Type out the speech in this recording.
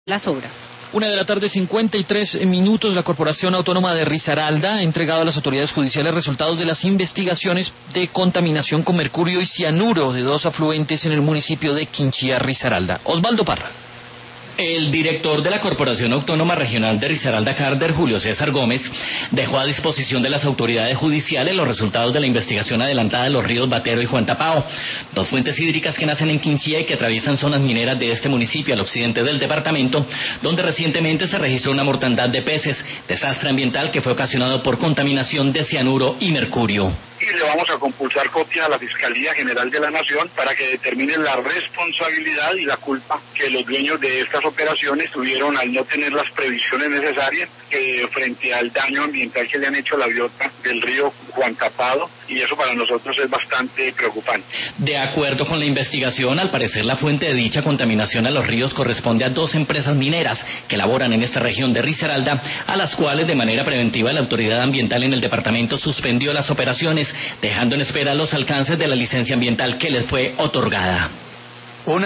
las obras. 1:53 p.m, la Corporación Autónoma de Risaralda ha entregado a las autoridades judiciales resultados de las investigaciones de contaminación con mercurio y cianuro de 2 afluentes en el municipio de Quinchía, Risaralda. Osvaldo Parra. El director de la Corporación Autónoma Regional de Risaralda, Carder, Julio César Gómez, dejó a disposición de las autoridades judiciales los resultados de la investigación adelantada de los ríos Batero y Juan Tapao, 2 fuentes hídricas que nacen en Quinchía y que atraviesan zonas mineras de este municipio al occidente del departamento, donde recientemente se registró una mortandad de peces, desastre ambiental que fue ocasionado por contaminación de cianuro y mercurio. Y le vamos a compulsar copia a la Fiscalía General de la Nación para que determine la responsabilidad y la culpa que los dueños de estas operaciones tuvieron al no tener las previsiones necesarias frente al daño ambiental que le han hecho a la biota del río Juan Tapado, y eso para nosotros es bastante preocupante. De acuerdo con la investigación, al parecer la fuente de dicha contaminación a los ríos corresponde a 2 empresas mineras que laboran en esta región de Risaralda, a las cuales de manera preventiva la autoridad ambiental en el departamento suspendió las operaciones, dejando en espera los alcances de la licencia ambiental que les fue otorgada.